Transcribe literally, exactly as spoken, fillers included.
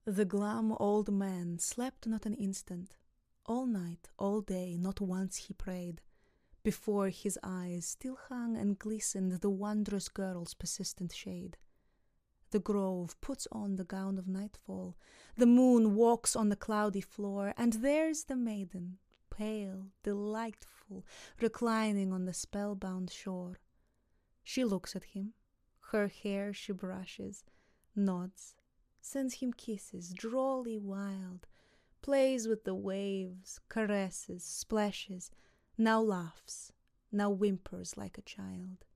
The glum old man slept not an instant. All night, all day, not once he prayed. Before his eyes still hung and glistened the wondrous girl's persistent shade. The grove puts on the gown of nightfall, the moon walks on the cloudy floor, and there's the maiden, pale, delightful, reclining on the spellbound shore. She looks at him, her hair she brushes, nods, sends him kisses, drolly wild, plays with the waves, caresses, splashes, now laughs, now whimpers like a child.